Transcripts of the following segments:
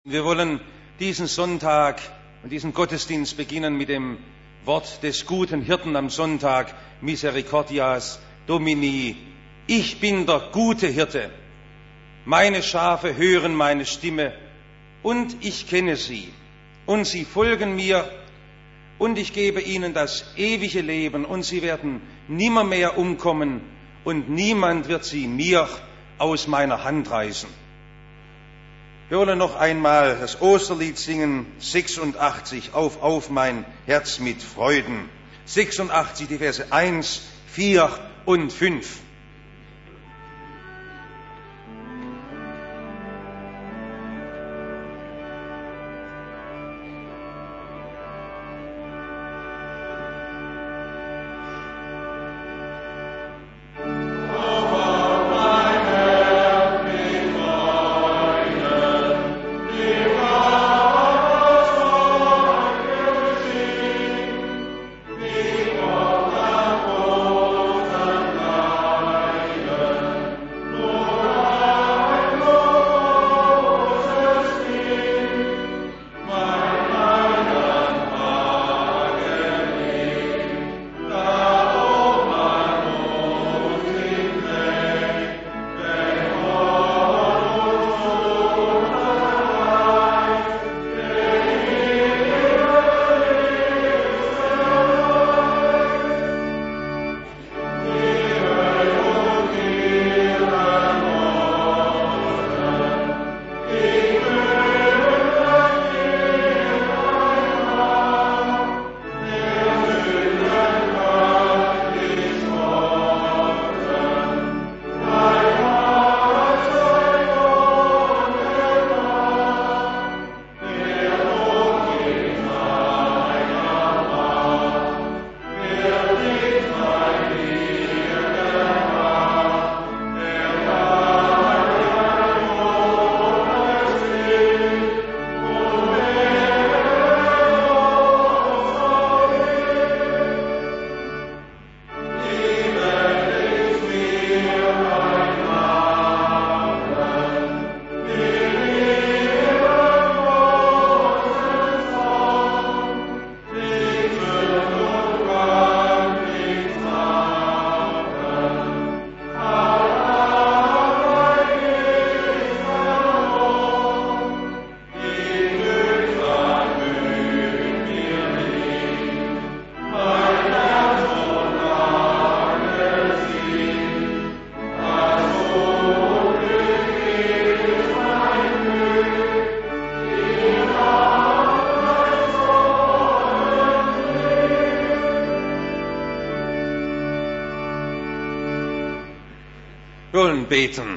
Wir wollen diesen Sonntag und diesen Gottesdienst beginnen mit dem Wort des guten Hirten am Sonntag, Misericordias Domini. Ich bin der gute Hirte. Meine Schafe hören meine Stimme und ich kenne sie und sie folgen mir und ich gebe ihnen das ewige Leben und sie werden nimmermehr umkommen und niemand wird sie mir aus meiner Hand reißen. Wir wollen noch einmal das Osterlied singen, 86, auf mein Herz mit Freuden. 86, die Verse 1, 4 und 5. Wir wollen beten.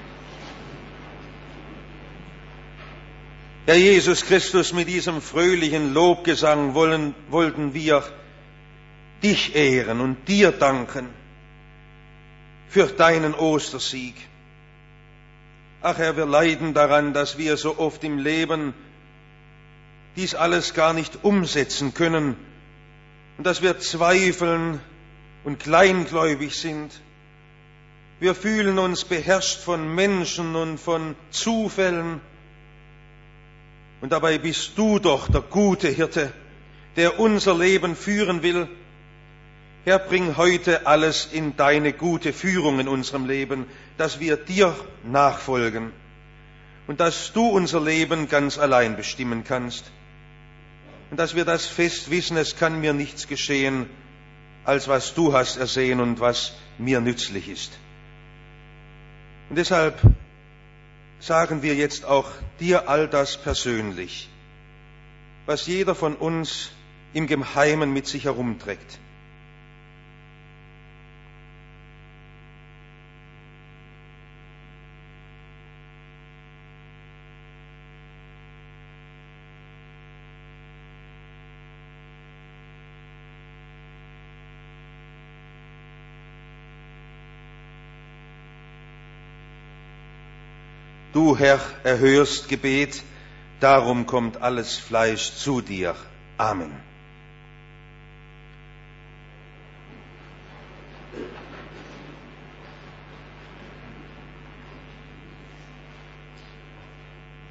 Herr Jesus Christus, mit diesem fröhlichen Lobgesang wollten wir dich ehren und dir danken für deinen Ostersieg. Ach Herr, wir leiden daran, dass wir so oft im Leben dies alles gar nicht umsetzen können und dass wir zweifeln und kleingläubig sind. Wir fühlen uns beherrscht von Menschen und von Zufällen. Und dabei bist du doch der gute Hirte, der unser Leben führen will. Herr, bring heute alles in deine gute Führung in unserem Leben, dass wir dir nachfolgen und dass du unser Leben ganz allein bestimmen kannst. Und dass wir das fest wissen, es kann mir nichts geschehen, als was du hast ersehen und was mir nützlich ist. Und deshalb sagen wir jetzt auch dir all das persönlich, was jeder von uns im Geheimen mit sich herumträgt. Du, Herr, erhörst Gebet, darum kommt alles Fleisch zu dir. Amen.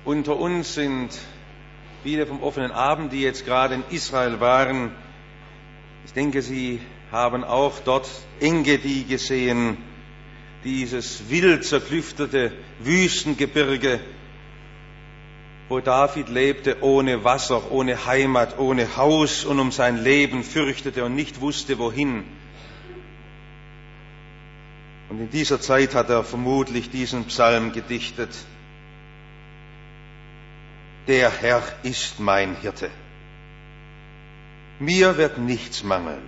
Unter uns sind viele vom offenen Abend, die jetzt gerade in Israel waren. Ich denke, Sie haben auch dort Engedi gesehen, dieses wild zerklüftete Wüstengebirge, wo David lebte, ohne Wasser, ohne Heimat, ohne Haus und um sein Leben fürchtete und nicht wusste, wohin. Und in dieser Zeit hat er vermutlich diesen Psalm gedichtet. Der Herr ist mein Hirte. Mir wird nichts mangeln.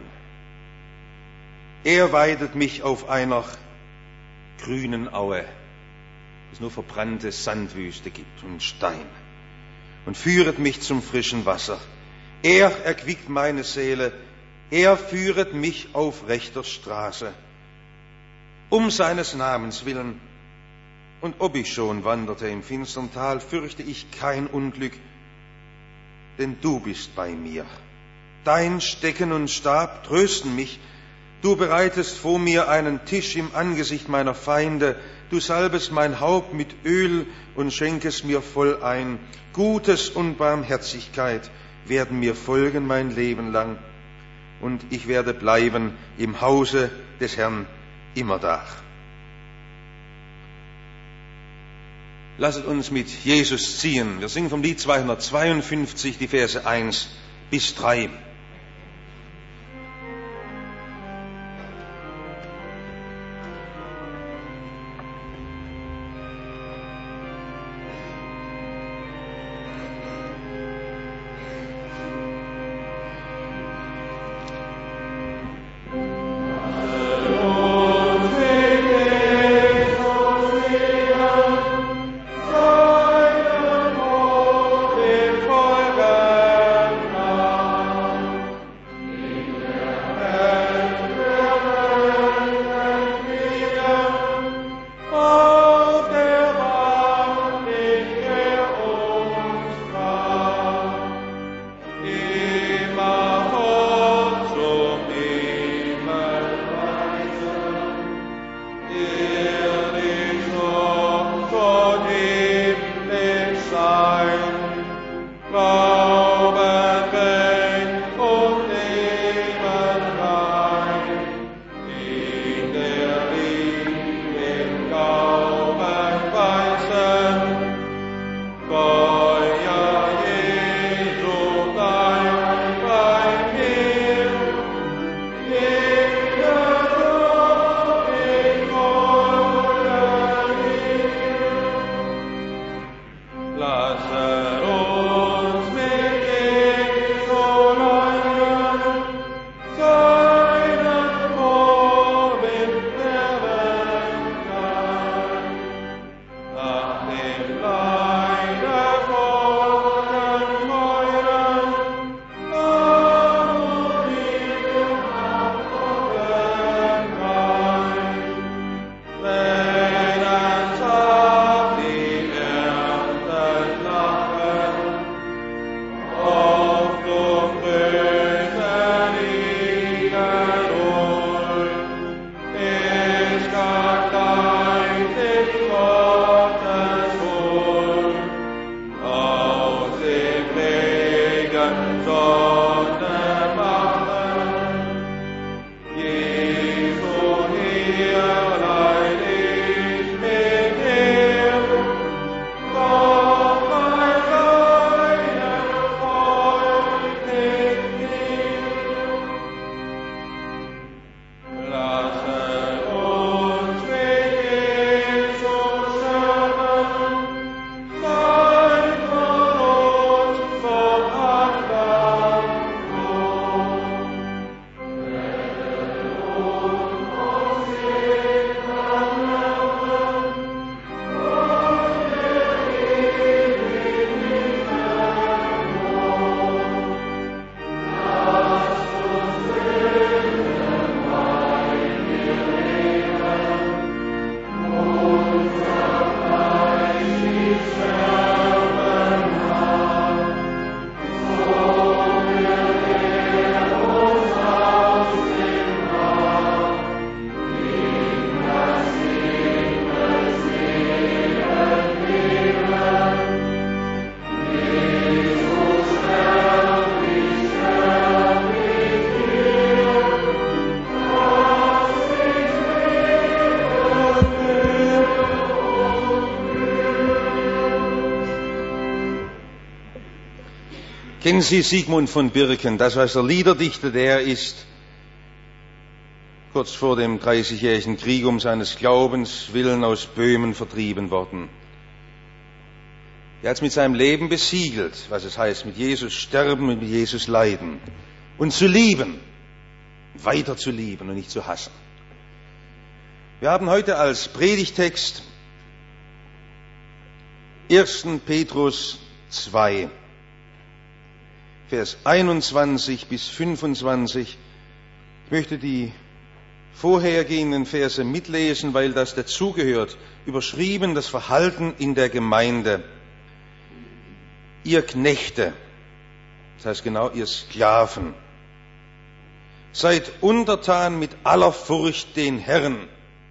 Er weidet mich auf einer grünen Aue, wo es nur verbrannte Sandwüste gibt und Stein, und führet mich zum frischen Wasser. Er erquickt meine Seele, er führet mich auf rechter Straße, um seines Namens willen. Und ob ich schon wanderte im finstern Tal, fürchte ich kein Unglück, denn du bist bei mir. Dein Stecken und Stab trösten mich. Du bereitest vor mir einen Tisch im Angesicht meiner Feinde. Du salbest mein Haupt mit Öl und schenkest mir voll ein. Gutes und Barmherzigkeit werden mir folgen mein Leben lang. Und ich werde bleiben im Hause des Herrn immerdar. Lasset uns mit Jesus ziehen. Wir singen vom Lied 252 die Verse 1 bis 3. Lazarus Kennen Sie Sigmund von Birken, das was der Liederdichter, der ist kurz vor dem 30-jährigen Krieg um seines Glaubens willen aus Böhmen vertrieben worden. Er hat es mit seinem Leben besiegelt, was es heißt, mit Jesus sterben und mit Jesus leiden und zu lieben, weiter zu lieben und nicht zu hassen. Wir haben heute als Predigtext 1. Petrus 2, Vers 21 bis 25. Ich möchte die vorhergehenden Verse mitlesen, weil das dazugehört. Überschrieben das Verhalten in der Gemeinde. Ihr Knechte, das heißt genau ihr Sklaven, seid untertan mit aller Furcht den Herrn.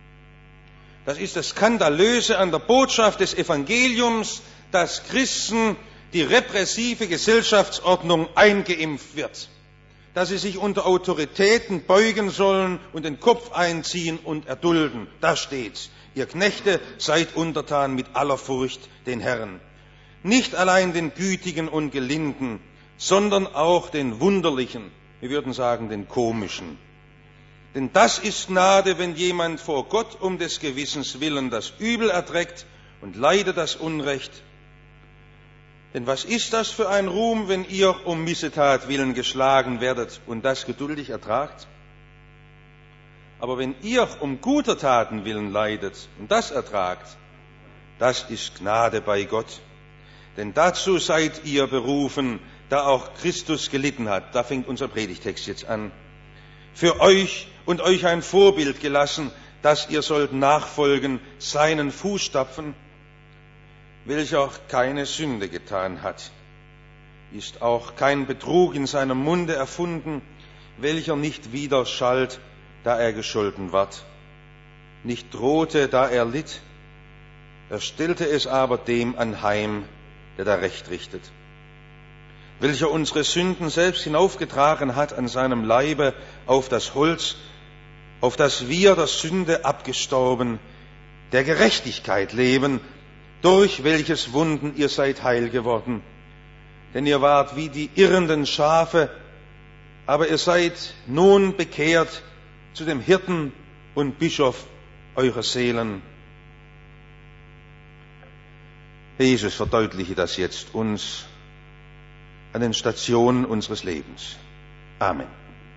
Das ist das Skandalöse an der Botschaft des Evangeliums, dass Christen die repressive Gesellschaftsordnung eingeimpft wird, dass sie sich unter Autoritäten beugen sollen und den Kopf einziehen und erdulden. Da steht's. Ihr Knechte, seid untertan mit aller Furcht den Herrn. Nicht allein den Gütigen und Gelinden, sondern auch den Wunderlichen, wir würden sagen den Komischen. Denn das ist Gnade, wenn jemand vor Gott um des Gewissens willen das Übel erträgt und leidet das Unrecht. Denn was ist das für ein Ruhm, wenn ihr um Missetat willen geschlagen werdet und das geduldig ertragt? Aber wenn ihr um guter Taten willen leidet und das ertragt, das ist Gnade bei Gott. Denn dazu seid ihr berufen, da auch Christus gelitten hat. Da fängt unser Predigtext jetzt an. Für euch und euch ein Vorbild gelassen, dass ihr sollt nachfolgen seinen Fußstapfen, welcher keine Sünde getan hat, ist auch kein Betrug in seinem Munde erfunden, welcher nicht widerschallt, da er gescholten ward, nicht drohte, da er litt, er stellte es aber dem anheim, der da Recht richtet, welcher unsere Sünden selbst hinaufgetragen hat an seinem Leibe auf das Holz, auf das wir der Sünde abgestorben, der Gerechtigkeit leben, durch welches Wunden ihr seid heil geworden. Denn ihr wart wie die irrenden Schafe, aber ihr seid nun bekehrt zu dem Hirten und Bischof eurer Seelen. Herr Jesus, verdeutliche das jetzt uns an den Stationen unseres Lebens. Amen.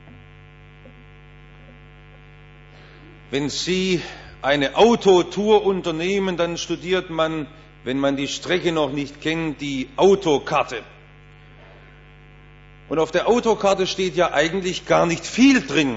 Wenn Sie eine Autotour unternehmen, dann studiert man, wenn man die Strecke noch nicht kennt, die Autokarte. Und auf der Autokarte steht ja eigentlich gar nicht viel drin.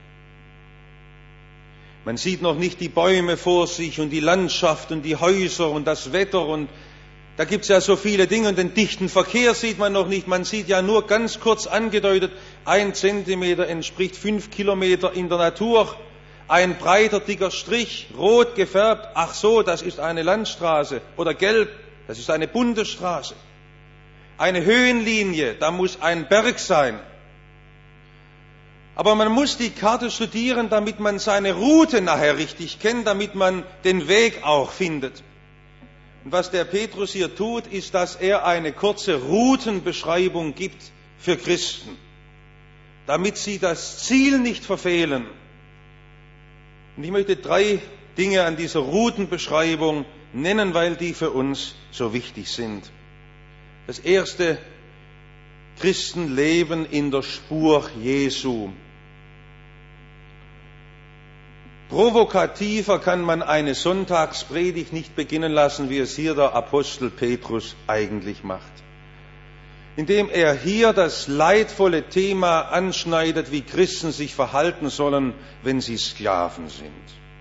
Man sieht noch nicht die Bäume vor sich und die Landschaft und die Häuser und das Wetter und da gibt es ja so viele Dinge und den dichten Verkehr sieht man noch nicht. Man sieht ja nur ganz kurz angedeutet, 1 Zentimeter entspricht 5 Kilometer in der Natur. Ein breiter, dicker Strich, rot gefärbt, ach so, das ist eine Landstraße. Oder gelb, das ist eine Bundesstraße. Eine Höhenlinie, da muss ein Berg sein. Aber man muss die Karte studieren, damit man seine Route nachher richtig kennt, damit man den Weg auch findet. Und was der Petrus hier tut, ist, dass er eine kurze Routenbeschreibung gibt für Christen, damit sie das Ziel nicht verfehlen. Und ich möchte 3 Dinge an dieser Routenbeschreibung nennen, weil die für uns so wichtig sind. Das erste, Christen leben in der Spur Jesu. Provokativer kann man eine Sonntagspredigt nicht beginnen lassen, wie es hier der Apostel Petrus eigentlich macht. Indem er hier das leidvolle Thema anschneidet, wie Christen sich verhalten sollen, wenn sie Sklaven sind.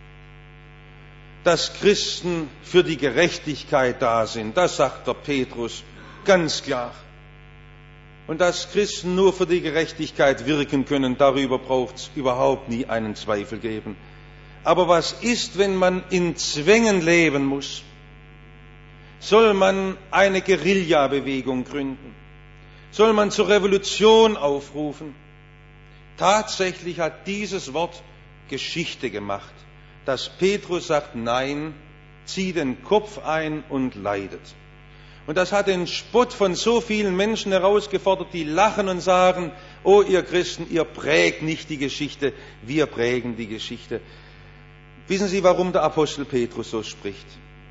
Dass Christen für die Gerechtigkeit da sind, das sagt der Petrus ganz klar. Und dass Christen nur für die Gerechtigkeit wirken können, darüber braucht es überhaupt nie einen Zweifel geben. Aber was ist, wenn man in Zwängen leben muss? Soll man eine Guerillabewegung gründen? Soll man zur Revolution aufrufen? Tatsächlich hat dieses Wort Geschichte gemacht, dass Petrus sagt, nein, zieh den Kopf ein und leidet. Und das hat den Spott von so vielen Menschen herausgefordert, die lachen und sagen, oh ihr Christen, ihr prägt nicht die Geschichte, wir prägen die Geschichte. Wissen Sie, warum der Apostel Petrus so spricht?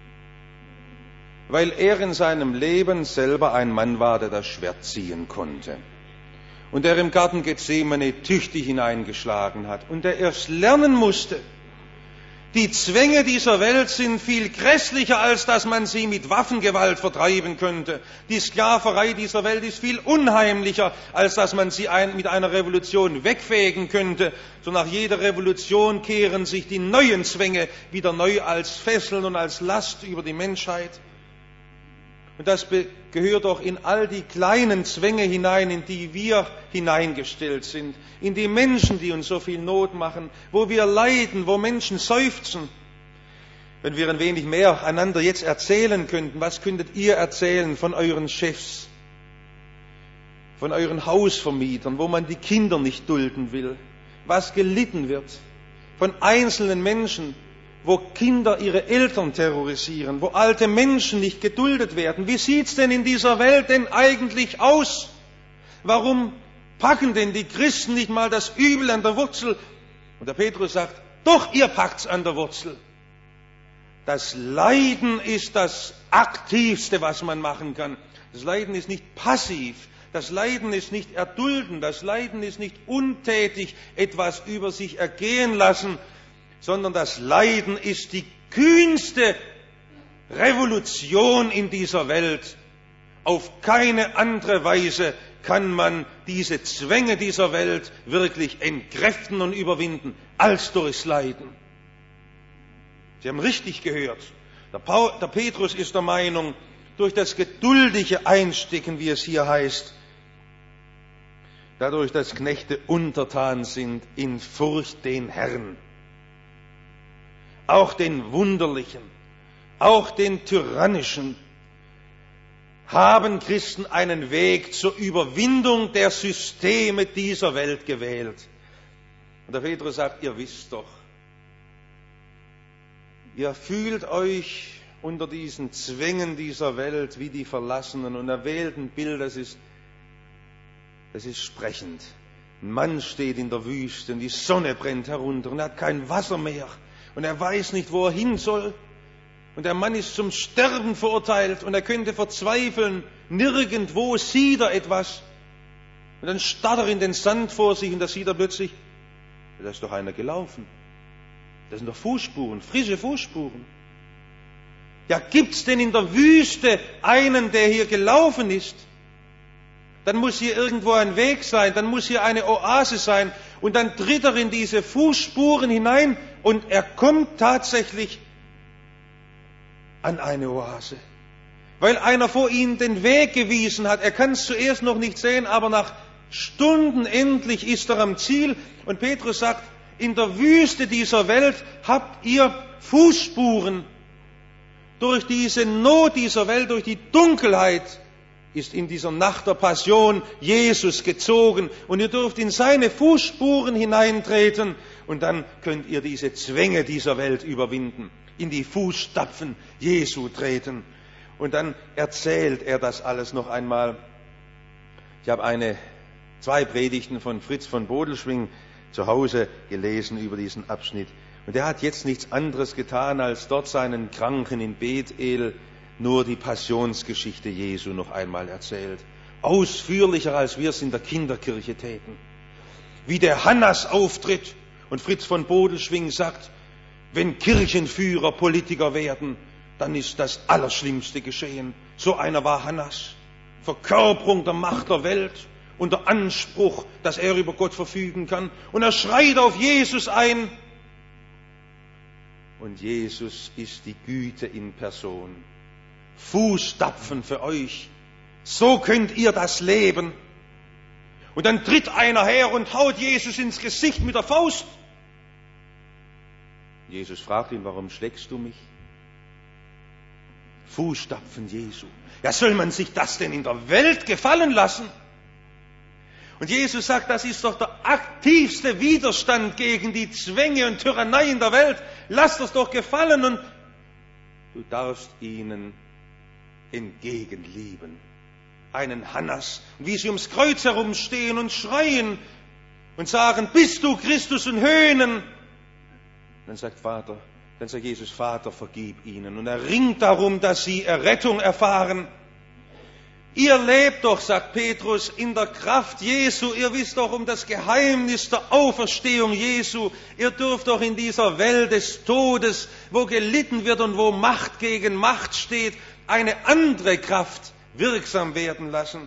Weil er in seinem Leben selber ein Mann war, der das Schwert ziehen konnte. Und der im Garten Gethsemane tüchtig hineingeschlagen hat. Und der erst lernen musste, die Zwänge dieser Welt sind viel grässlicher, als dass man sie mit Waffengewalt vertreiben könnte. Die Sklaverei dieser Welt ist viel unheimlicher, als dass man sie mit einer Revolution wegfegen könnte. So nach jeder Revolution kehren sich die neuen Zwänge wieder neu als Fesseln und als Last über die Menschheit. Und das gehört auch in all die kleinen Zwänge hinein, in die wir hineingestellt sind, in die Menschen, die uns so viel Not machen, wo wir leiden, wo Menschen seufzen. Wenn wir ein wenig mehr einander jetzt erzählen könnten, was könntet ihr erzählen von euren Chefs, von euren Hausvermietern, wo man die Kinder nicht dulden will, was gelitten wird, von einzelnen Menschen, wo Kinder ihre Eltern terrorisieren, wo alte Menschen nicht geduldet werden. Wie sieht's denn in dieser Welt denn eigentlich aus? Warum packen denn die Christen nicht mal das Übel an der Wurzel? Und der Petrus sagt, doch, ihr packt's an der Wurzel. Das Leiden ist das Aktivste, was man machen kann. Das Leiden ist nicht passiv. Das Leiden ist nicht erdulden. Das Leiden ist nicht untätig etwas über sich ergehen lassen, sondern das Leiden ist die kühnste Revolution in dieser Welt. Auf keine andere Weise kann man diese Zwänge dieser Welt wirklich entkräften und überwinden, als durchs Leiden. Sie haben richtig gehört. Der Petrus ist der Meinung, durch das geduldige Einstecken, wie es hier heißt, dadurch, dass Knechte untertan sind in Furcht den Herrn, auch den Wunderlichen, auch den Tyrannischen, haben Christen einen Weg zur Überwindung der Systeme dieser Welt gewählt. Und der Petrus sagt, ihr wisst doch, ihr fühlt euch unter diesen Zwängen dieser Welt wie die Verlassenen. Und er wählt ein Bild, das ist sprechend. Ein Mann steht in der Wüste und die Sonne brennt herunter und er hat kein Wasser mehr. Und er weiß nicht, wo er hin soll. Und der Mann ist zum Sterben verurteilt und er könnte verzweifeln. Nirgendwo sieht er etwas. Und dann starrt er in den Sand vor sich und da sieht er plötzlich, da ist doch einer gelaufen. Das sind doch Fußspuren, frische Fußspuren. Ja, gibt's denn in der Wüste einen, der hier gelaufen ist? Dann muss hier irgendwo ein Weg sein, dann muss hier eine Oase sein. Und dann tritt er in diese Fußspuren hinein und er kommt tatsächlich an eine Oase. Weil einer vor ihm den Weg gewiesen hat. Er kann es zuerst noch nicht sehen, aber nach Stunden endlich ist er am Ziel. Und Petrus sagt, in der Wüste dieser Welt habt ihr Fußspuren. Durch diese Not dieser Welt, durch die Dunkelheit ist in dieser Nacht der Passion Jesus gezogen und ihr dürft in seine Fußspuren hineintreten und dann könnt ihr diese Zwänge dieser Welt überwinden, in die Fußstapfen Jesu treten. Und dann erzählt er das alles noch einmal. Ich habe 2 Predigten von Fritz von Bodelschwingh zu Hause gelesen über diesen Abschnitt. Und er hat jetzt nichts anderes getan, als dort seinen Kranken in Bethel nur die Passionsgeschichte Jesu noch einmal erzählt. Ausführlicher, als wir es in der Kinderkirche täten. Wie der Hannas auftritt. Und Fritz von Bodelschwingh sagt, wenn Kirchenführer Politiker werden, dann ist das Allerschlimmste geschehen. So einer war Hannas. Verkörperung der Macht der Welt und der Anspruch, dass er über Gott verfügen kann. Und er schreit auf Jesus ein. Und Jesus ist die Güte in Person. Fußstapfen für euch. So könnt ihr das leben. Und dann tritt einer her und haut Jesus ins Gesicht mit der Faust. Jesus fragt ihn, warum schlägst du mich? Fußstapfen Jesu. Ja, soll man sich das denn in der Welt gefallen lassen? Und Jesus sagt, das ist doch der aktivste Widerstand gegen die Zwänge und Tyranneien der Welt. Lass das doch gefallen und du darfst ihnen entgegenlieben. Einen Hannas, wie sie ums Kreuz herumstehen und schreien und sagen, bist du Christus, und höhnen. Dann sagt Jesus, Vater, vergib ihnen. Und er ringt darum, dass sie Errettung erfahren. Ihr lebt doch, sagt Petrus, in der Kraft Jesu. Ihr wisst doch um das Geheimnis der Auferstehung Jesu. Ihr dürft doch in dieser Welt des Todes, wo gelitten wird und wo Macht gegen Macht steht, eine andere Kraft wirksam werden lassen.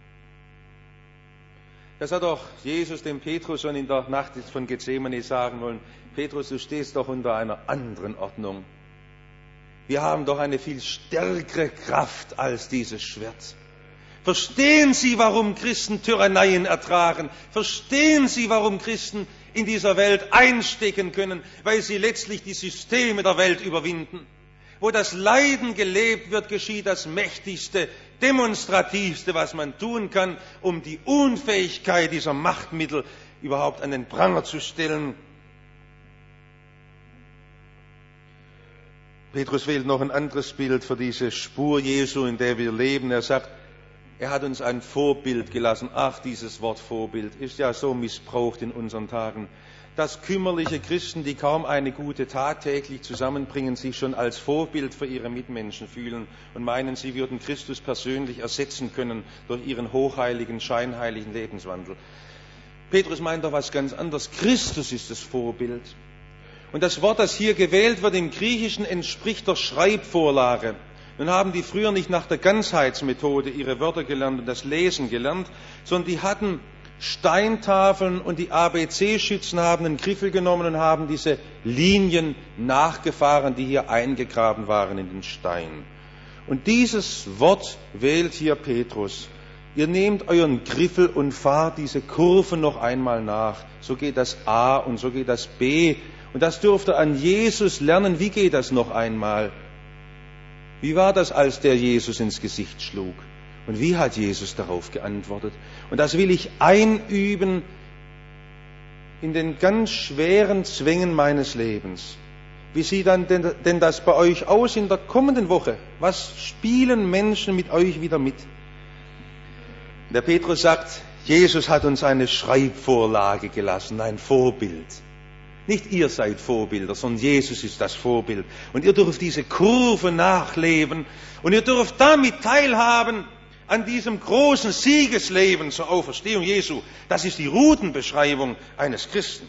Das hat auch Jesus dem Petrus schon in der Nacht von Gethsemane sagen wollen. Petrus, du stehst doch unter einer anderen Ordnung. Wir haben doch eine viel stärkere Kraft als dieses Schwert. Verstehen Sie, warum Christen Tyranneien ertragen? Verstehen Sie, warum Christen in dieser Welt einstecken können? Weil sie letztlich die Systeme der Welt überwinden. Wo das Leiden gelebt wird, geschieht das Mächtigste, Demonstrativste, was man tun kann, um die Unfähigkeit dieser Machtmittel überhaupt an den Pranger zu stellen. Petrus wählt noch ein anderes Bild für diese Spur Jesu, in der wir leben. Er sagt, er hat uns ein Vorbild gelassen. Ach, dieses Wort Vorbild ist ja so missbraucht in unseren Tagen. Dass kümmerliche Christen, die kaum eine gute Tat täglich zusammenbringen, sich schon als Vorbild für ihre Mitmenschen fühlen und meinen, sie würden Christus persönlich ersetzen können durch ihren hochheiligen, scheinheiligen Lebenswandel. Petrus meint doch was ganz anderes. Christus ist das Vorbild. Und das Wort, das hier gewählt wird im Griechischen, entspricht der Schreibvorlage. Nun haben die früher nicht nach der Ganzheitsmethode ihre Wörter gelernt und das Lesen gelernt, sondern die hatten Steintafeln und die ABC-Schützen haben einen Griffel genommen und haben diese Linien nachgefahren, die hier eingegraben waren in den Stein. Und dieses Wort wählt hier Petrus. Ihr nehmt euren Griffel und fahrt diese Kurve noch einmal nach. So geht das A und so geht das B. Und das dürft ihr an Jesus lernen. Wie geht das noch einmal? Wie war das, als der Jesus ins Gesicht schlug? Und wie hat Jesus darauf geantwortet? Und das will ich einüben in den ganz schweren Zwängen meines Lebens. Wie sieht dann denn das bei euch aus in der kommenden Woche? Was spielen Menschen mit euch wieder mit? Der Petrus sagt, Jesus hat uns eine Schreibvorlage gelassen, ein Vorbild. Nicht ihr seid Vorbilder, sondern Jesus ist das Vorbild. Und ihr dürft diese Kurve nachleben und ihr dürft damit teilhaben an diesem großen Siegesleben zur Auferstehung Jesu. Das ist die Routenbeschreibung eines Christen.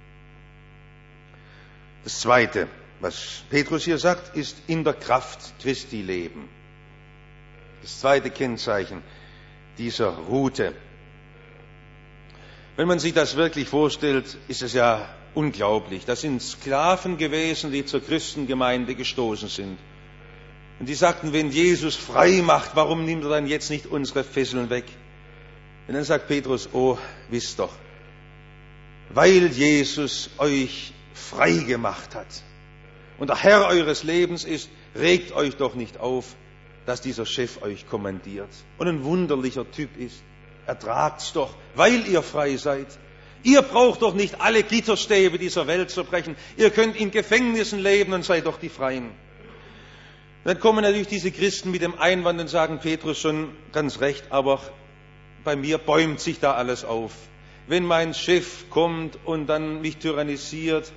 Das Zweite, was Petrus hier sagt, ist in der Kraft Christi leben. Das zweite Kennzeichen dieser Route. Wenn man sich das wirklich vorstellt, ist es ja unglaublich. Das sind Sklaven gewesen, die zur Christengemeinde gestoßen sind. Und die sagten, wenn Jesus frei macht, warum nimmt er dann jetzt nicht unsere Fesseln weg? Und dann sagt Petrus, oh, wisst doch, weil Jesus euch frei gemacht hat und der Herr eures Lebens ist, regt euch doch nicht auf, dass dieser Chef euch kommandiert und ein wunderlicher Typ ist. Ertragt's doch, weil ihr frei seid. Ihr braucht doch nicht alle Gitterstäbe dieser Welt zu brechen. Ihr könnt in Gefängnissen leben und seid doch die Freien. Dann kommen natürlich diese Christen mit dem Einwand und sagen, Petrus schon ganz recht, aber bei mir bäumt sich da alles auf. Wenn mein Chef kommt und dann mich tyrannisiert,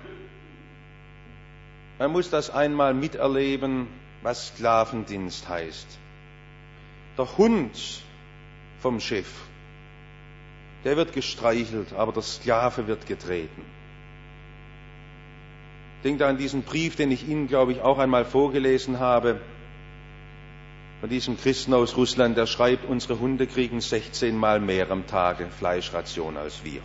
man muss das einmal miterleben, was Sklavendienst heißt. Der Hund vom Chef, der wird gestreichelt, aber der Sklave wird getreten. Denkt an diesen Brief, den ich Ihnen, glaube ich, auch einmal vorgelesen habe, von diesem Christen aus Russland, der schreibt, unsere Hunde kriegen 16 Mal mehr am Tage Fleischration als wir.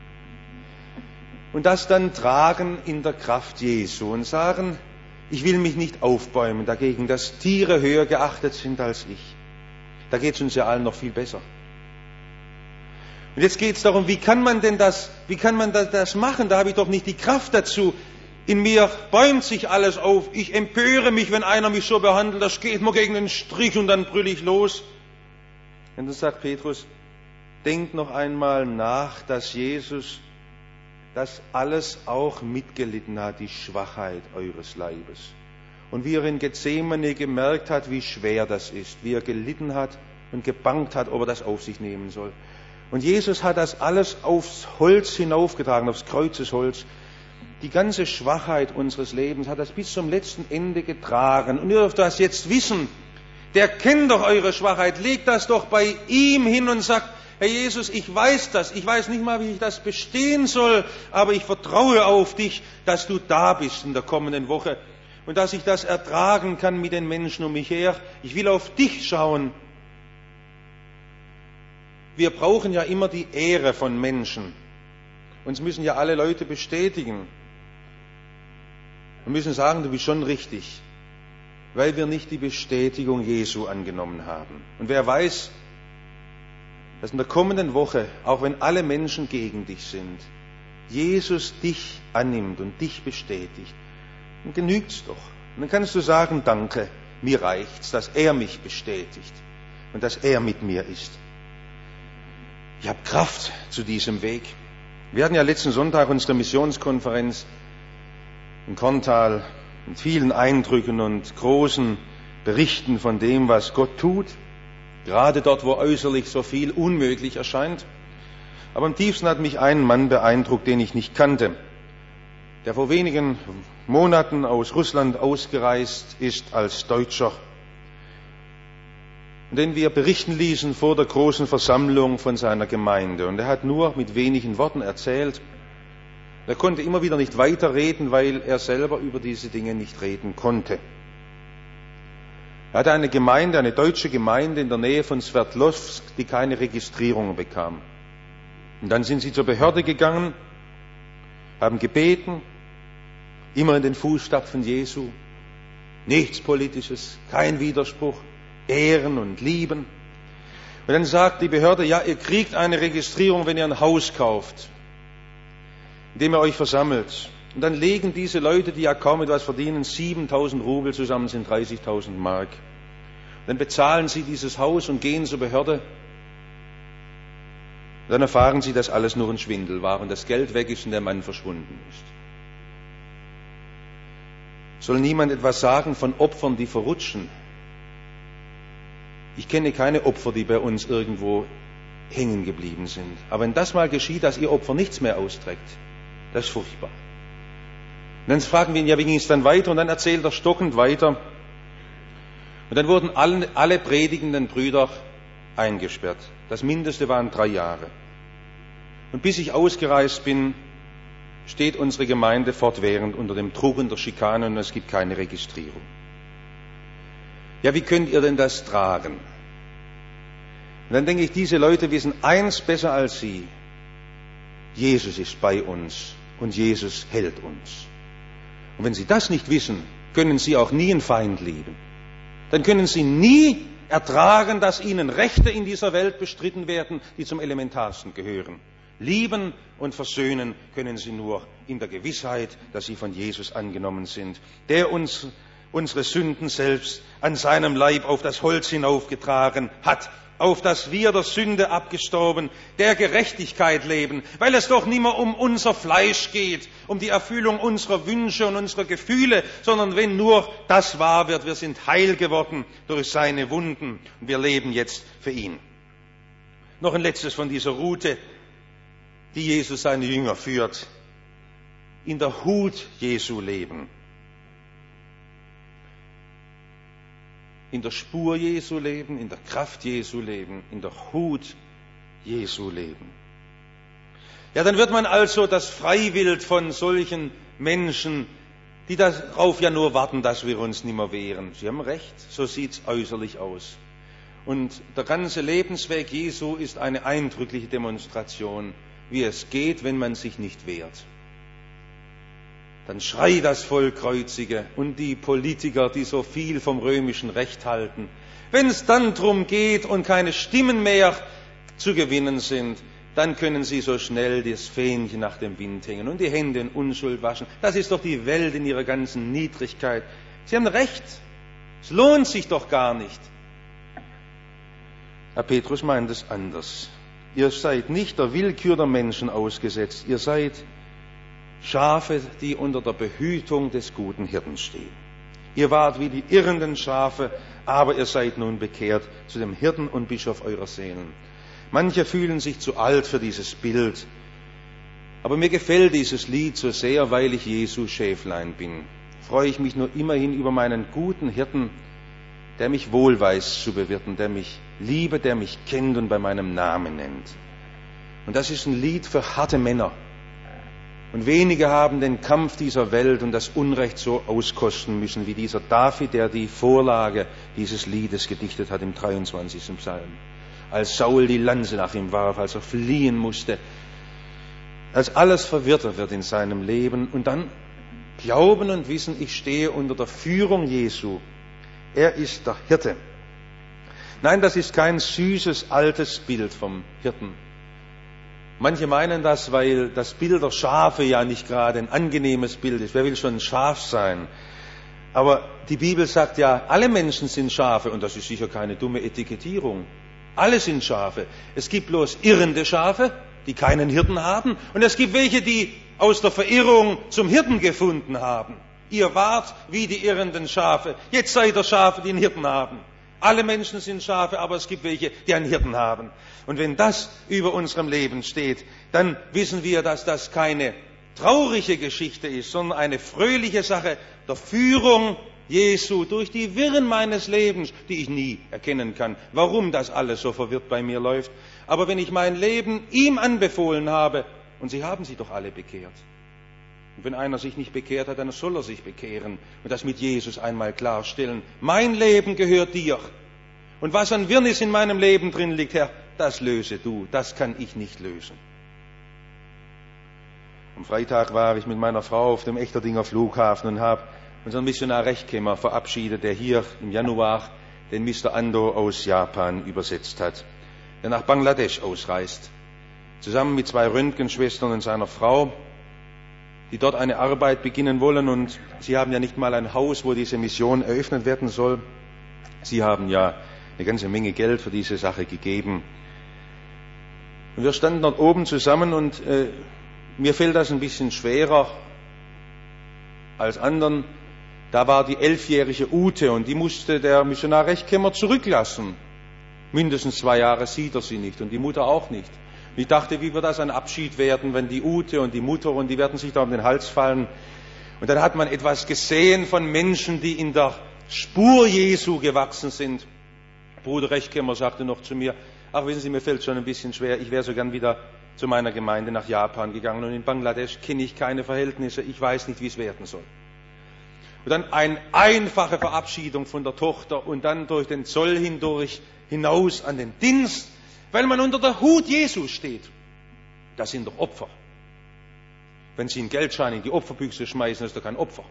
Und das dann tragen in der Kraft Jesu und sagen, ich will mich nicht aufbäumen dagegen, dass Tiere höher geachtet sind als ich. Da geht es uns ja allen noch viel besser. Und jetzt geht es darum, wie kann man das machen? Da habe ich doch nicht die Kraft dazu. In mir bäumt sich alles auf. Ich empöre mich, wenn einer mich so behandelt. Das geht mir gegen den Strich und dann brülle ich los. Und dann sagt Petrus, denkt noch einmal nach, dass Jesus das alles auch mitgelitten hat, die Schwachheit eures Leibes. und wie er in Gethsemane gemerkt hat, wie schwer das ist, wie er gelitten hat und gebangt hat, ob er das auf sich nehmen soll. Und Jesus hat das alles aufs Holz hinaufgetragen, aufs Kreuzesholz. Die ganze Schwachheit unseres Lebens hat das bis zum letzten Ende getragen. Und ihr dürft das jetzt wissen. Der kennt doch eure Schwachheit. Legt das doch bei ihm hin und sagt, Herr Jesus, ich weiß das. Ich weiß nicht mal, wie ich das bestehen soll, aber ich vertraue auf dich, dass du da bist in der kommenden Woche und dass ich das ertragen kann mit den Menschen um mich her. Ich will auf dich schauen. Wir brauchen ja immer die Ehre von Menschen. Uns müssen ja alle Leute bestätigen. Wir müssen sagen, du bist schon richtig, weil wir nicht die Bestätigung Jesu angenommen haben. Und wer weiß, dass in der kommenden Woche, auch wenn alle Menschen gegen dich sind, Jesus dich annimmt und dich bestätigt, dann genügt's doch. Und dann kannst du sagen, danke, mir reicht's, dass er mich bestätigt und dass er mit mir ist. Ich habe Kraft zu diesem Weg. Wir hatten ja letzten Sonntag unsere Missionskonferenz in Korntal mit vielen Eindrücken und großen Berichten von dem, was Gott tut. Gerade dort, wo äußerlich so viel unmöglich erscheint. Aber am tiefsten hat mich ein Mann beeindruckt, den ich nicht kannte, der vor wenigen Monaten aus Russland ausgereist ist als Deutscher, den wir berichten ließen vor der großen Versammlung von seiner Gemeinde. Und er hat nur mit wenigen Worten erzählt. Er konnte immer wieder nicht weiterreden, weil er selber über diese Dinge nicht reden konnte. Er hatte eine Gemeinde, eine deutsche Gemeinde in der Nähe von Sverdlovsk, die keine Registrierung bekam. Und dann sind sie zur Behörde gegangen, haben gebeten, immer in den Fußstapfen Jesu. Nichts Politisches, kein Widerspruch, ehren und lieben. Und dann sagt die Behörde, ja, ihr kriegt eine Registrierung, wenn ihr ein Haus kauft, indem ihr euch versammelt. Und dann legen diese Leute, die ja kaum etwas verdienen, 7.000 Rubel zusammen, sind 30.000 Mark. Dann bezahlen sie dieses Haus und gehen zur Behörde. Und dann erfahren sie, dass alles nur ein Schwindel war und das Geld weg ist und der Mann verschwunden ist. Soll niemand etwas sagen von Opfern, die verrutschen? Ich kenne keine Opfer, die bei uns irgendwo hängen geblieben sind. Aber wenn das mal geschieht, dass ihr Opfer nichts mehr austrägt, das ist furchtbar. Und dann fragen wir ihn, ja, wie ging es dann weiter? Und dann erzählt er stockend weiter. Und dann wurden alle predigenden Brüder eingesperrt. Das Mindeste waren 3 Jahre. Und bis ich ausgereist bin, steht unsere Gemeinde fortwährend unter dem Druck und der Schikane und es gibt keine Registrierung. Ja, wie könnt ihr denn das tragen? Und dann denke ich, diese Leute wissen eins besser als Sie. Jesus ist bei uns und Jesus hält uns. Und wenn Sie das nicht wissen, können Sie auch nie einen Feind lieben. Dann können Sie nie ertragen, dass Ihnen Rechte in dieser Welt bestritten werden, die zum Elementarsten gehören. Lieben und versöhnen können Sie nur in der Gewissheit, dass Sie von Jesus angenommen sind, der uns unsere Sünden selbst an seinem Leib auf das Holz hinaufgetragen hat, auf das wir der Sünde abgestorben, der Gerechtigkeit leben, weil es doch nicht mehr um unser Fleisch geht, um die Erfüllung unserer Wünsche und unserer Gefühle, sondern wenn nur das wahr wird, wir sind heil geworden durch seine Wunden und wir leben jetzt für ihn. Noch ein letztes von dieser Route, die Jesus seine Jünger führt. In der Hut Jesu leben. In der Spur Jesu leben, in der Kraft Jesu leben, in der Hut Jesu leben. Ja, dann wird man also das Freiwild von solchen Menschen, die darauf ja nur warten, dass wir uns nicht mehr wehren. Sie haben recht, so sieht's äußerlich aus. Und der ganze Lebensweg Jesu ist eine eindrückliche Demonstration, wie es geht, wenn man sich nicht wehrt. Dann schreit das Volk Kreuzige und die Politiker, die so viel vom römischen Recht halten. Wenn es dann drum geht und keine Stimmen mehr zu gewinnen sind, dann können sie so schnell das Fähnchen nach dem Wind hängen und die Hände in Unschuld waschen. Das ist doch die Welt in ihrer ganzen Niedrigkeit. Sie haben recht. Es lohnt sich doch gar nicht. Herr Petrus meint es anders. Ihr seid nicht der Willkür der Menschen ausgesetzt. Ihr seid Schafe, die unter der Behütung des guten Hirten stehen. Ihr wart wie die irrenden Schafe, aber ihr seid nun bekehrt zu dem Hirten und Bischof eurer Seelen. Manche fühlen sich zu alt für dieses Bild. Aber mir gefällt dieses Lied so sehr, weil ich Jesu Schäflein bin. Freue ich mich nur immerhin über meinen guten Hirten, der mich wohl weiß zu bewirten, der mich liebt, der mich kennt und bei meinem Namen nennt. Und das ist ein Lied für harte Männer. Und wenige haben den Kampf dieser Welt und das Unrecht so auskosten müssen wie dieser David, der die Vorlage dieses Liedes gedichtet hat im 23. Psalm. Als Saul die Lanze nach ihm warf, als er fliehen musste, als alles verwirrter wird in seinem Leben und dann glauben und wissen, ich stehe unter der Führung Jesu. Er ist der Hirte. Nein, das ist kein süßes, altes Bild vom Hirten. Manche meinen das, weil das Bild der Schafe ja nicht gerade ein angenehmes Bild ist. Wer will schon ein Schaf sein? Aber die Bibel sagt ja, alle Menschen sind Schafe und das ist sicher keine dumme Etikettierung. Alle sind Schafe. Es gibt bloß irrende Schafe, die keinen Hirten haben und es gibt welche, die aus der Verirrung zum Hirten gefunden haben. Ihr wart wie die irrenden Schafe. Jetzt seid ihr Schafe, die einen Hirten haben. Alle Menschen sind Schafe, aber es gibt welche, die einen Hirten haben. Und wenn das über unserem Leben steht, dann wissen wir, dass das keine traurige Geschichte ist, sondern eine fröhliche Sache der Führung Jesu durch die Wirren meines Lebens, die ich nie erkennen kann, warum das alles so verwirrt bei mir läuft. Aber wenn ich mein Leben ihm anbefohlen habe, und sie haben sich doch alle bekehrt. Und wenn einer sich nicht bekehrt hat, dann soll er sich bekehren und das mit Jesus einmal klarstellen. Mein Leben gehört dir. Und was an Wirrnis in meinem Leben drin liegt, Herr, das löse du. Das kann ich nicht lösen. Am Freitag war ich mit meiner Frau auf dem Echterdinger Flughafen und habe unseren Missionar Rechkemer verabschiedet, der hier im Januar den Mr. Ando aus Japan übersetzt hat, der nach Bangladesch ausreist. Zusammen mit 2 Röntgenschwestern und seiner Frau, die dort eine Arbeit beginnen wollen und sie haben ja nicht mal ein Haus, wo diese Mission eröffnet werden soll. Sie haben ja eine ganze Menge Geld für diese Sache gegeben. Und wir standen dort oben zusammen und mir fällt das ein bisschen schwerer als anderen. Da war die 11-jährige Ute und die musste der Missionar Rechkemer zurücklassen. Mindestens 2 Jahre sieht er sie nicht und die Mutter auch nicht. Ich dachte, wie wird das ein Abschied werden, wenn die Ute und die Mutter und die werden sich da um den Hals fallen. Und dann hat man etwas gesehen von Menschen, die in der Spur Jesu gewachsen sind. Bruder Rechkemer sagte noch zu mir, ach wissen Sie, mir fällt schon ein bisschen schwer, ich wäre so gern wieder zu meiner Gemeinde nach Japan gegangen und in Bangladesch kenne ich keine Verhältnisse, ich weiß nicht, wie es werden soll. Und dann eine einfache Verabschiedung von der Tochter und dann durch den Zoll hinaus an den Dienst, weil man unter der Hut Jesu steht. Das sind doch Opfer. Wenn Sie einen Geldschein in die Opferbüchse schmeißen, ist doch kein Opfer.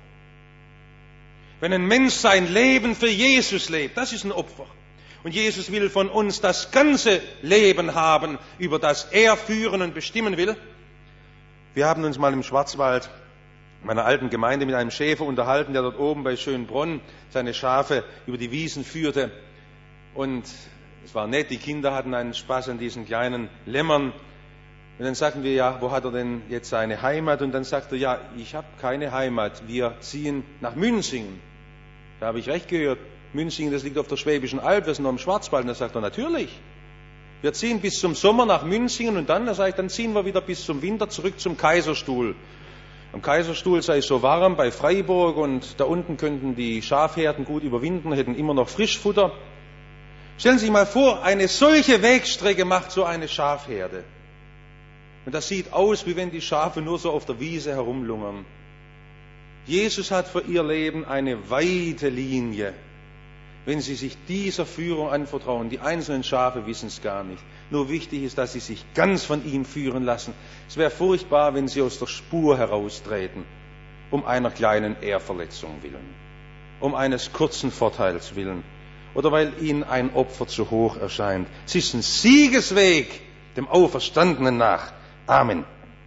Wenn ein Mensch sein Leben für Jesus lebt, das ist ein Opfer. Und Jesus will von uns das ganze Leben haben, über das er führen und bestimmen will. Wir haben uns mal im Schwarzwald, meiner alten Gemeinde, mit einem Schäfer unterhalten, der dort oben bei Schönbrunn seine Schafe über die Wiesen führte. Und es war nett, die Kinder hatten einen Spaß an diesen kleinen Lämmern. Und dann sagten wir, ja, wo hat er denn jetzt seine Heimat? Und dann sagte er, ja, ich habe keine Heimat, wir ziehen nach Münzingen. Da habe ich recht gehört, Münzingen, das liegt auf der Schwäbischen Alb, wir sind noch im Schwarzwald. Und dann sagt er, natürlich, wir ziehen bis zum Sommer nach Münzingen und dann, dann ziehen wir wieder bis zum Winter zurück zum Kaiserstuhl. Am Kaiserstuhl sei es so warm bei Freiburg und da unten könnten die Schafherden gut überwinden, hätten immer noch Frischfutter. Stellen Sie sich mal vor, eine solche Wegstrecke macht so eine Schafherde. Und das sieht aus, wie wenn die Schafe nur so auf der Wiese herumlungern. Jesus hat für ihr Leben eine weite Linie. Wenn Sie sich dieser Führung anvertrauen, die einzelnen Schafe wissen es gar nicht. Nur wichtig ist, dass Sie sich ganz von ihm führen lassen. Es wäre furchtbar, wenn Sie aus der Spur heraustreten, um einer kleinen Ehrverletzung willen, um eines kurzen Vorteils willen oder weil Ihnen ein Opfer zu hoch erscheint. Es ist ein Siegesweg dem Auferstandenen nach. Amen.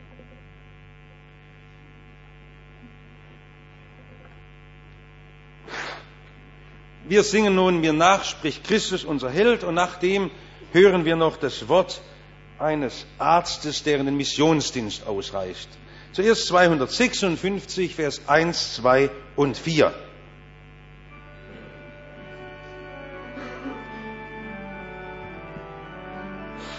Wir singen nun, mir nach spricht Christus, unser Held, und nachdem hören wir noch das Wort eines Arztes, der in den Missionsdienst ausreicht. Zuerst 256, Vers 1, 2 und 4.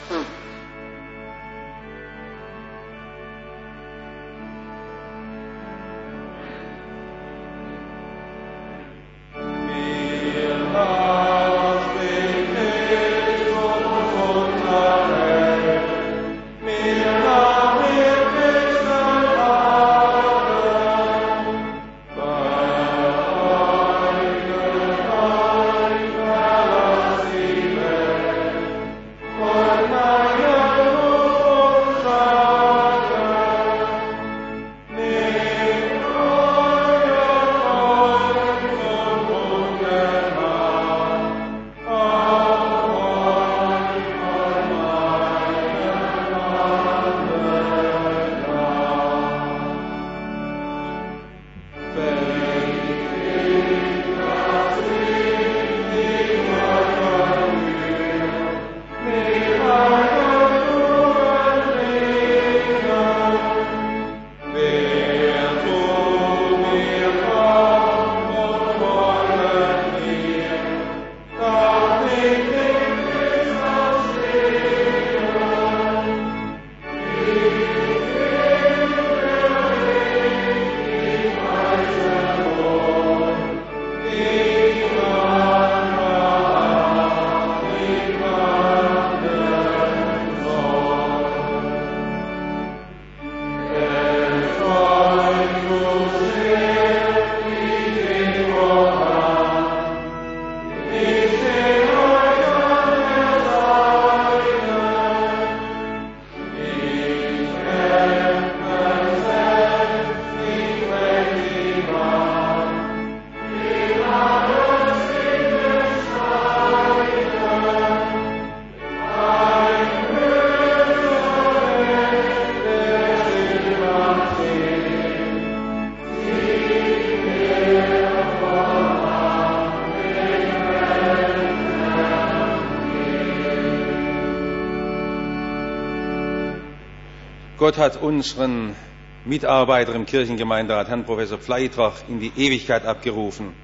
Gott hat unseren Mitarbeiter im Kirchengemeinderat, Herrn Professor Pfleitrach, in die Ewigkeit abgerufen.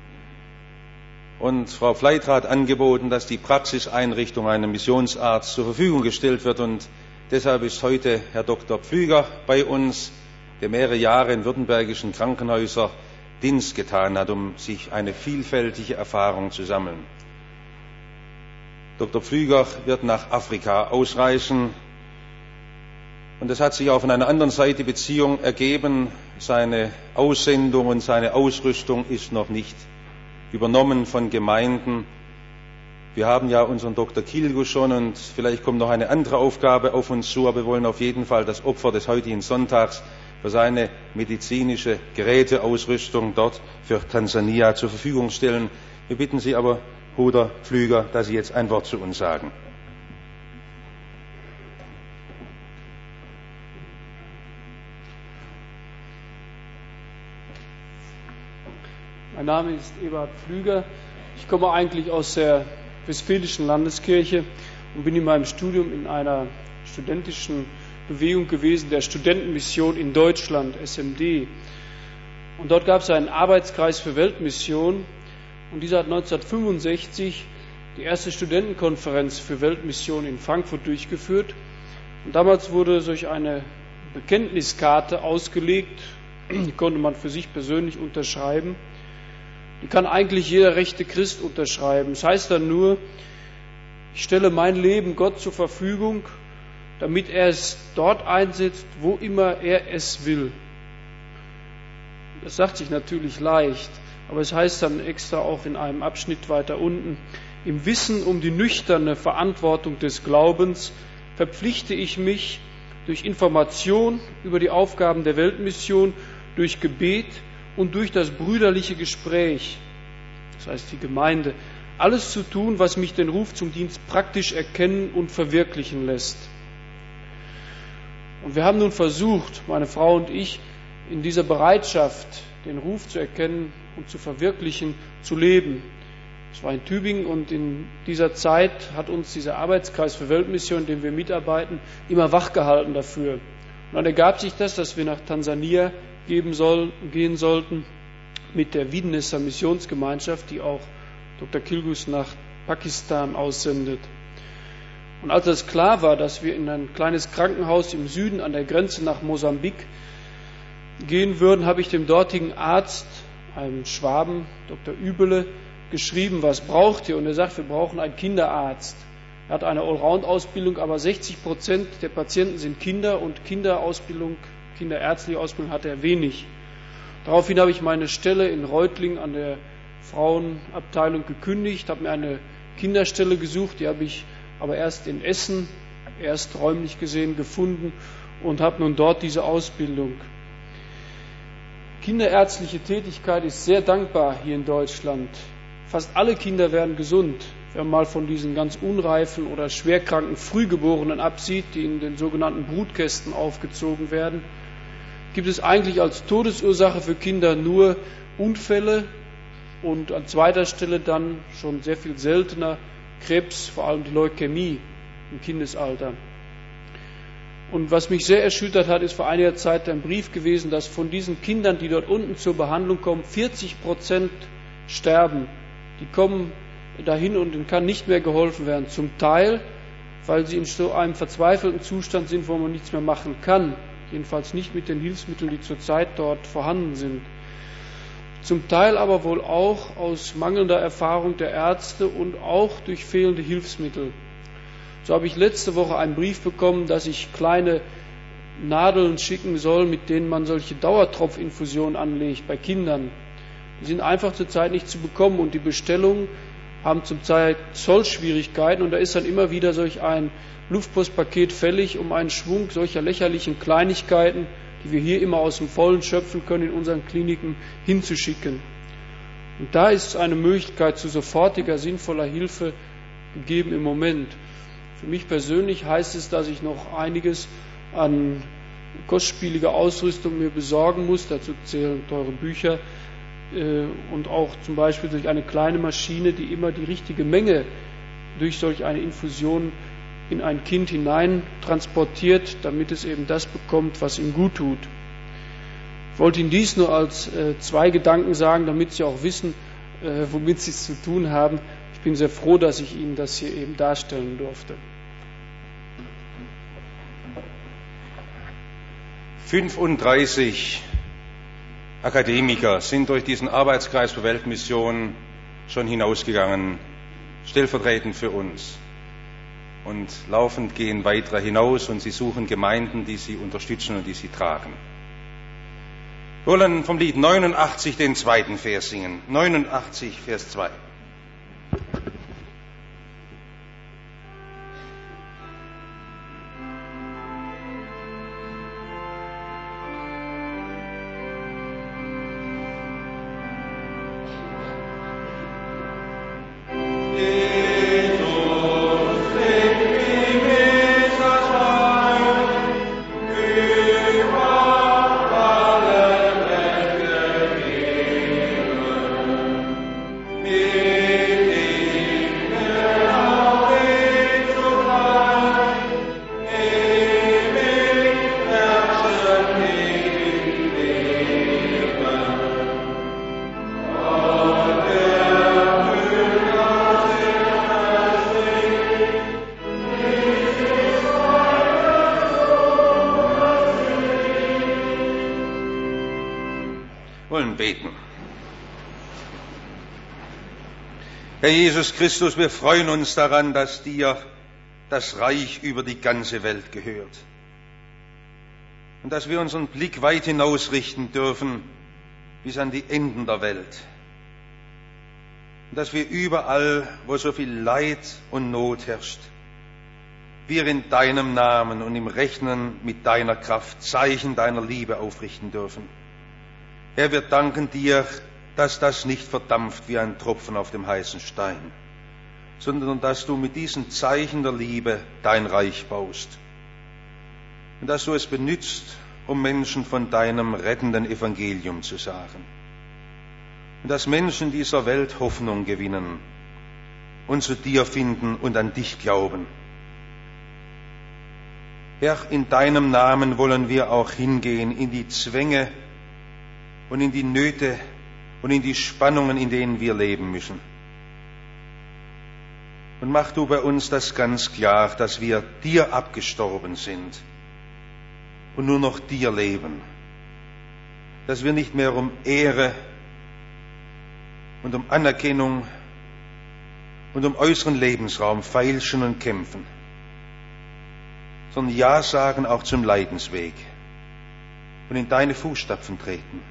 Und Frau Pfleitrach hat angeboten, dass die Praxiseinrichtung einem Missionsarzt zur Verfügung gestellt wird. Und deshalb ist heute Herr Dr. Pflüger bei uns, der mehrere Jahre in württembergischen Krankenhäusern Dienst getan hat, um sich eine vielfältige Erfahrung zu sammeln. Dr. Pflüger wird nach Afrika ausreisen. Und es hat sich auch von einer anderen Seite Beziehung ergeben. Seine Aussendung und seine Ausrüstung ist noch nicht übernommen von Gemeinden. Wir haben ja unseren Dr. Kilgus schon und vielleicht kommt noch eine andere Aufgabe auf uns zu, aber wir wollen auf jeden Fall das Opfer des heutigen Sonntags für seine medizinische Geräteausrüstung dort für Tansania zur Verfügung stellen. Wir bitten Sie aber, Bruder Pflüger, dass Sie jetzt ein Wort zu uns sagen. Mein Name ist Eberhard Pflüger. Ich komme eigentlich aus der Westfälischen Landeskirche und bin in meinem Studium in einer studentischen Bewegung gewesen, der Studentenmission in Deutschland, SMD. Und dort gab es einen Arbeitskreis für Weltmission und dieser hat 1965 die erste Studentenkonferenz für Weltmission in Frankfurt durchgeführt. Und damals wurde solch eine Bekenntniskarte ausgelegt, die konnte man für sich persönlich unterschreiben. Die kann eigentlich jeder rechte Christ unterschreiben. Das heißt dann nur, ich stelle mein Leben Gott zur Verfügung, damit er es dort einsetzt, wo immer er es will. Das sagt sich natürlich leicht, aber es heißt dann extra auch in einem Abschnitt weiter unten, im Wissen um die nüchterne Verantwortung des Glaubens verpflichte ich mich durch Information über die Aufgaben der Weltmission, durch Gebet und durch das brüderliche Gespräch, das heißt die Gemeinde, alles zu tun, was mich den Ruf zum Dienst praktisch erkennen und verwirklichen lässt. Und wir haben nun versucht, meine Frau und ich, in dieser Bereitschaft, den Ruf zu erkennen und zu verwirklichen, zu leben. Es war in Tübingen und in dieser Zeit hat uns dieser Arbeitskreis für Weltmission, in dem wir mitarbeiten, immer wachgehalten dafür. Und dann ergab sich das, dass wir nach Tansania gehen sollten mit der Wiedenesser Missionsgemeinschaft, die auch Dr. Kilgus nach Pakistan aussendet. Und als es klar war, dass wir in ein kleines Krankenhaus im Süden an der Grenze nach Mosambik gehen würden, habe ich dem dortigen Arzt, einem Schwaben, Dr. Übele, geschrieben, was braucht ihr? Und er sagt, wir brauchen einen Kinderarzt. Er hat eine Allround-Ausbildung, aber 60% der Patienten sind Kinder und kinderärztliche Ausbildung hat er wenig. Daraufhin habe ich meine Stelle in Reutlingen an der Frauenabteilung gekündigt, habe mir eine Kinderstelle gesucht, die habe ich aber erst in Essen, erst räumlich gesehen, gefunden und habe nun dort diese Ausbildung. Kinderärztliche Tätigkeit ist sehr dankbar hier in Deutschland. Fast alle Kinder werden gesund, wenn man mal von diesen ganz unreifen oder schwerkranken Frühgeborenen absieht, die in den sogenannten Brutkästen aufgezogen werden. Gibt es eigentlich als Todesursache für Kinder nur Unfälle und an zweiter Stelle dann schon sehr viel seltener Krebs, vor allem die Leukämie im Kindesalter. Und was mich sehr erschüttert hat, ist vor einiger Zeit ein Brief gewesen, dass von diesen Kindern, die dort unten zur Behandlung kommen, 40% sterben. Die kommen dahin und ihnen kann nicht mehr geholfen werden. Zum Teil, weil sie in so einem verzweifelten Zustand sind, wo man nichts mehr machen kann. Jedenfalls nicht mit den Hilfsmitteln, die zurzeit dort vorhanden sind. Zum Teil aber wohl auch aus mangelnder Erfahrung der Ärzte und auch durch fehlende Hilfsmittel. So habe ich letzte Woche einen Brief bekommen, dass ich kleine Nadeln schicken soll, mit denen man solche Dauertropfinfusionen anlegt bei Kindern. Die sind einfach zurzeit nicht zu bekommen und die Bestellungen haben zurzeit Zollschwierigkeiten und da ist dann immer wieder solch ein Luftpostpaket fällig, um einen Schwung solcher lächerlichen Kleinigkeiten, die wir hier immer aus dem Vollen schöpfen können, in unseren Kliniken hinzuschicken. Und da ist eine Möglichkeit zu sofortiger, sinnvoller Hilfe gegeben im Moment. Für mich persönlich heißt es, dass ich noch einiges an kostspieliger Ausrüstung mir besorgen muss. Dazu zählen teure Bücher und auch zum Beispiel durch eine kleine Maschine, die immer die richtige Menge durch solch eine Infusion in ein Kind hinein transportiert, damit es eben das bekommt, was ihm gut tut. Ich wollte Ihnen dies nur als zwei Gedanken sagen, damit Sie auch wissen, womit Sie es zu tun haben. Ich bin sehr froh, dass ich Ihnen das hier eben darstellen durfte. 35 Akademiker sind durch diesen Arbeitskreis für Weltmission schon hinausgegangen, stellvertretend für uns. Und laufend gehen weitere hinaus und sie suchen Gemeinden, die sie unterstützen und die sie tragen. Wir wollen vom Lied 89 den zweiten Vers singen. 89, Vers 2. Herr Jesus Christus, wir freuen uns daran, dass dir das Reich über die ganze Welt gehört. Und dass wir unseren Blick weit hinausrichten dürfen bis an die Enden der Welt. Und dass wir überall, wo so viel Leid und Not herrscht, wir in deinem Namen und im Rechnen mit deiner Kraft Zeichen deiner Liebe aufrichten dürfen. Herr, wir danken dir, dass das nicht verdampft wie ein Tropfen auf dem heißen Stein, sondern dass du mit diesen Zeichen der Liebe dein Reich baust. Und dass du es benützt, um Menschen von deinem rettenden Evangelium zu sagen. Und dass Menschen dieser Welt Hoffnung gewinnen und zu dir finden und an dich glauben. Herr, in deinem Namen wollen wir auch hingehen in die Zwänge und in die Nöte und in die Spannungen, in denen wir leben müssen. Und mach du bei uns das ganz klar, dass wir dir abgestorben sind und nur noch dir leben. Dass wir nicht mehr um Ehre und um Anerkennung und um äußeren Lebensraum feilschen und kämpfen, sondern Ja sagen auch zum Leidensweg und in deine Fußstapfen treten,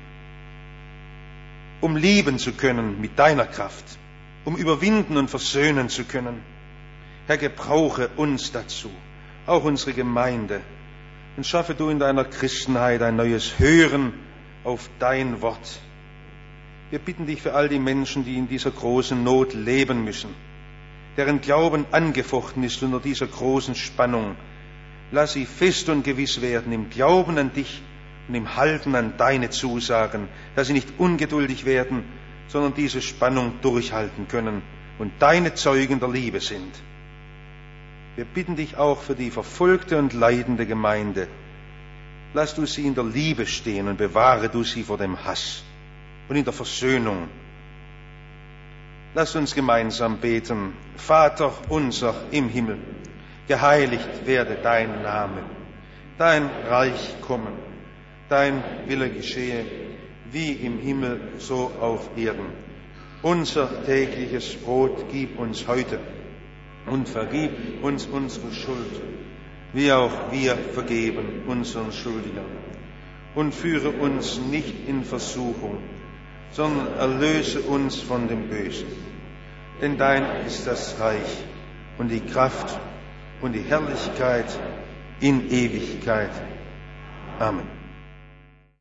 um lieben zu können mit deiner Kraft, um überwinden und versöhnen zu können. Herr, gebrauche uns dazu, auch unsere Gemeinde, und schaffe du in deiner Christenheit ein neues Hören auf dein Wort. Wir bitten dich für all die Menschen, die in dieser großen Not leben müssen, deren Glauben angefochten ist unter dieser großen Spannung. Lass sie fest und gewiss werden im Glauben an dich und im Halten an deine Zusagen, dass sie nicht ungeduldig werden, sondern diese Spannung durchhalten können und deine Zeugen der Liebe sind. Wir bitten dich auch für die verfolgte und leidende Gemeinde. Lass du sie in der Liebe stehen und bewahre du sie vor dem Hass und in der Versöhnung. Lass uns gemeinsam beten. Vater unser im Himmel, geheiligt werde dein Name, dein Reich komme, dein Wille geschehe, wie im Himmel, so auf Erden. Unser tägliches Brot gib uns heute und vergib uns unsere Schuld, wie auch wir vergeben unseren Schuldigern. Und führe uns nicht in Versuchung, sondern erlöse uns von dem Bösen. Denn dein ist das Reich und die Kraft und die Herrlichkeit in Ewigkeit. Amen.